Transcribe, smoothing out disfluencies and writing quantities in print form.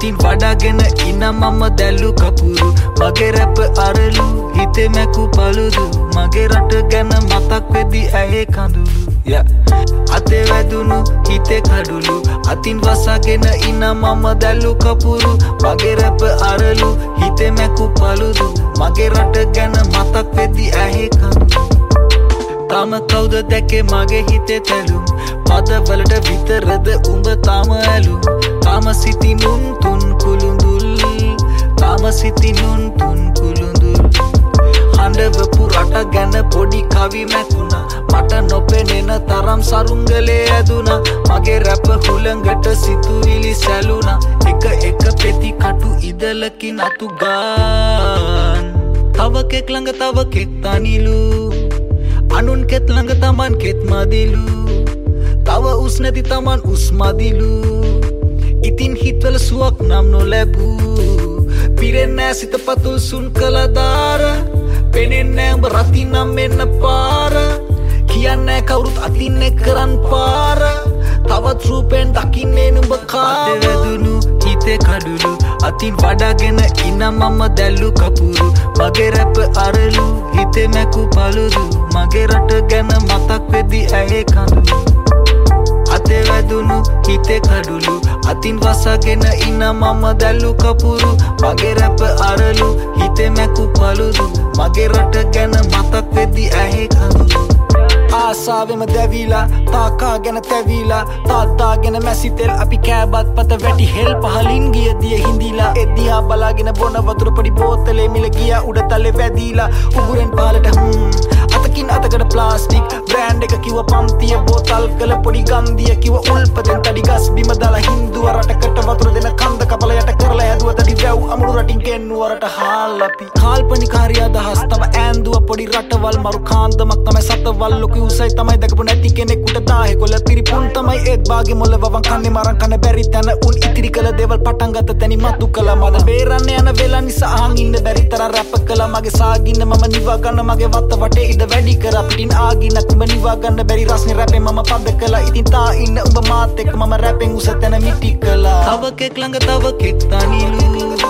අතින් වඩාගෙන ඉන්න මම දැල්ලු කපුරු මගේ රැප අරලු හිතේ මැකු පළුදු මගේ රට ගැන මතක් වෙදි ඇහේ කඳුළු අතේ වැදුණු හිතේ කඩුළු අතින් වසාගෙන ඉන්න මම දැල්ලු කපුරු මගේ රැප අරලු හිතේ මැකු පළුදු මගේ රට ගැන මතක් වෙදි ඇහේ කඳුළු තාම කවුද දැකේ මගේ හිතේ තැලුම් පදවලට විතරද උඹ තාම ඇලුම් තාම සිතිනුන් තුන් කුළුඳුල් තාම සිතිනුන් තුන් කුළුඳුල් හඬවපු රට ගැන පොඩි කවි මැකුණා මට නොපෙනෙන තරම් සරුංගලේ ඇදුණා මගේ රැප හුළඟට සිතුවිලි සැලුණා එක පෙති කටු ඉදලකින් අතු ගාන් තව කෙක් ළඟ තව කෙක් තනිලු අනුන් කෙත් ළඟ තමන් කෙත් මදිලු තව උස් නැති තමන් උස් මදිලු ඉතින් හිතවල සුවක් නම් නොලැබූ පිරෙන්නෑ සිත පතුල් සුන් කළදාර පෙනෙන්නෑ උඹ රති නම් මෙන්න පාර කියන්නෑ කවුරුත් අතින් කරන් පාර තවත් රූපෙන් දකින්නේ නුඹ කාම වැදුණු හිතේ කඩුළු අතින් වඩාගෙන ඉන්න මම දැල්ලු කපුරු මගේ රැප අරලු හිතේ මැකු පළුදු මගේ රට ගැන මතක් වෙදි ඇහේ කඳුළු අතේ වැදුණු හිතේ කඩුළු අතින් වසාගෙන ඉන්න මම දැල්ලු කපුරු මගේ රැප අරලු හිතේ මැකු පළුදු මගේ රට ගැන මතක් වෙදි ඇහේ කඳුළු ආසාවෙම දැවිලා තාකා ගැන තැවිලා තාත්තා ගැන මැසිතෙල් අපි කෑබත් පත වැටි හෙල් පහලින් ගිය දිය හිඳිලා එදිහා බලාගෙන බොන වතුර පොඩි බෝතලේ මිල ගියා උඩ තලේ වැදිලා උගුරෙන් පාලට අතකින් අතකට ප්ලාස්ටික් බ්‍රෑන්ඩ් එක කිව්ව පන්තිය බෝතල් කළ පොඩි ගන්දිය කිව්ව උල්පතෙන් තඩි ගස් බිම දාලා හින්දුව රටකට වතුර දෙන කන්ද කපල යට කරලා හැදුව තඩි වැව් අමුණු රටින් ගෙන්නුව රට හාල් අපි කාල්පනිකාරී අදහස් තව ඈන්දුව පොඩි රටවල් මරු කාන්දමක් තමයි සතවල් ලොකු උසයි තමයි දකපු නැති කෙනෙකුට දාහේ කොළ තිරිපුන් තමයි ඒත් බාගේ මොළ වවන් කන්නේ මරන් කන බැරි තැන උන් ඉතිරි කළ දේවල් පටන් ගත තැනි මතු කළා මද බේරන්න යන වෙලා නිසා අහන් ඉන්න බැරි තරම් රැප් කළා මගේ සාගින්න මම නිවා ගන්න මගේ වත්ත වටේ ඉඳ වැඩි කරා පිටින් ආගින්න කුඹ නිවා ගන්න බැරි රස්නේ රැපෙන් මම පද කළා ඉතින් තා ඉන්න උඹ මාත් එක්ක මම රැපෙන් උස තැන මිටි කළා තව කෙක් ළඟ තව කෙක් තනිලු